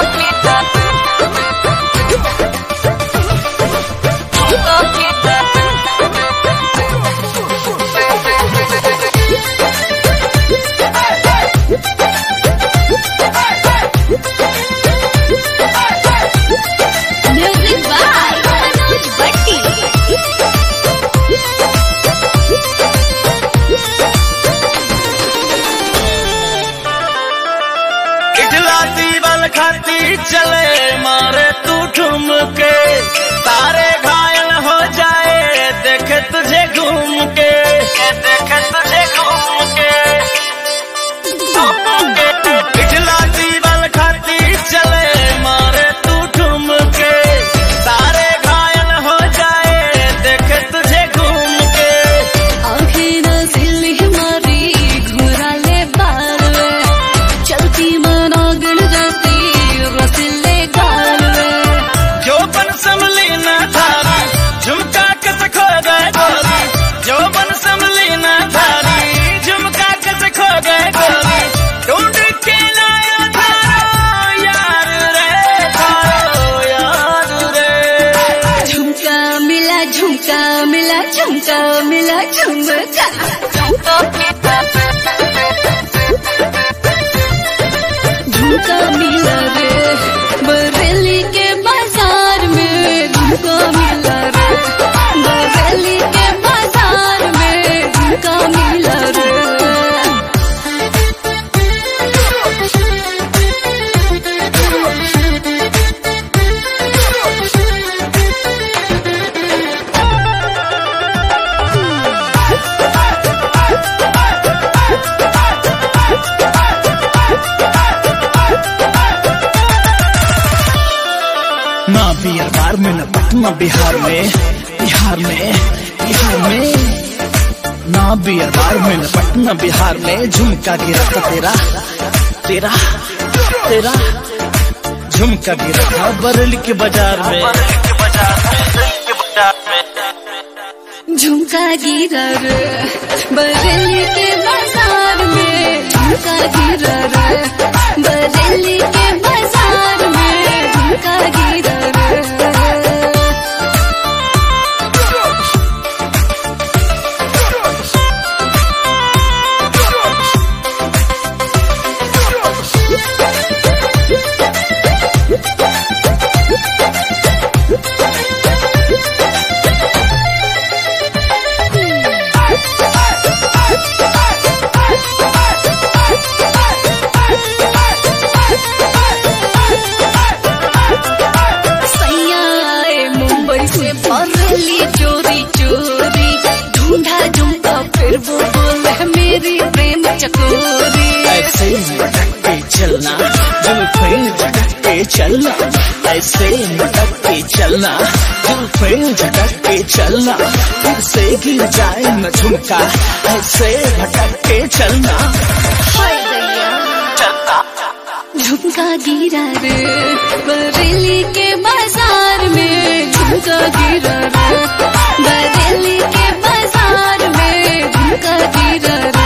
खाती चले मारे तू ठुमके, तारे घायल हो जाए देखे तुझे घूम के, देखे तुझे घूम के। पिघला दीवाल खाती चले मारे तू ठुमके, तारे घायल हो जाए देखे तुझे घूम के। आँखें नसीली हमारी घुरा ले बाल में, चलती मनागण जाती रसीले गाल में। जो बन संभली न धारी झुमका कस खो गए गोरी, जो बन संभली न धारी झुमका कस खो गए गोरी। ढूंढ के लाया थारो यार रे, थारो यार रे। झुमका मिला झुमका मिला झुमका मिला झुमका, झुमका मिला रे बरेली के बाजार में। झुमका मिला रे बरेली के बाजार में, झुमका मिला रे। ना बियर बार में न पटना बिहार में, बिहार में, बिहार में। ना बियर बार में न पटना बिहार में, झुमका गिरा था तेरा, तेरा, तेरा। झुमका गिरा था बरेली के बाजार में, झुमका गिरा रे बरेली के बाजार में। झुमका गिरा रे बरेली के बाजार में, झुमका गिरा रे। बरेली चोरी चोरी ढूंढा झुमका, फिर वो बोले मेरी प्रेम चकोरी। ऐसे मटक के चलना जुल्फे झटक के चलना, ऐसे मटक के चलना जुल्फे झटक के चलना। फिर से गिर जाए न झुमका, ऐसे भटक के चलना। हाय दैया झुमका गिरा रे बरेली के बाजार में। झुमका गिरा रे बरेली के बाजार में, झुमका गिरा रे।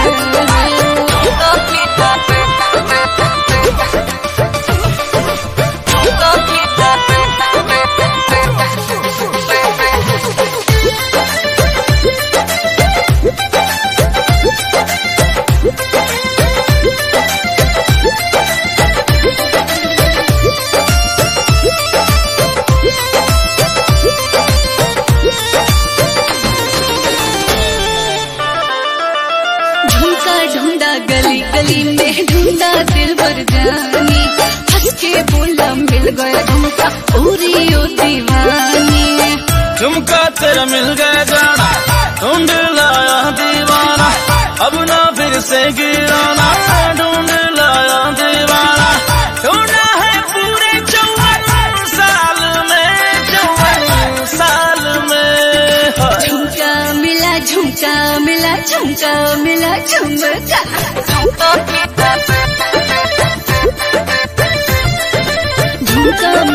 ढूंढा गली गली में, ढूंढा दिल भर जानी। हंस के बोला मिल गया झुमका, पूरी ओ दीवानी। झुमका तेरा मिल गया जाना, ढूंढ लाया दीवाना। अब ना फिर से गिराना, ढूंढ लाया दीवाना। ढूंढा है पूरे 54 साल में, 54 साल में। झुमका मिला झुमका मिला झुमका मिला झुमका, झुमका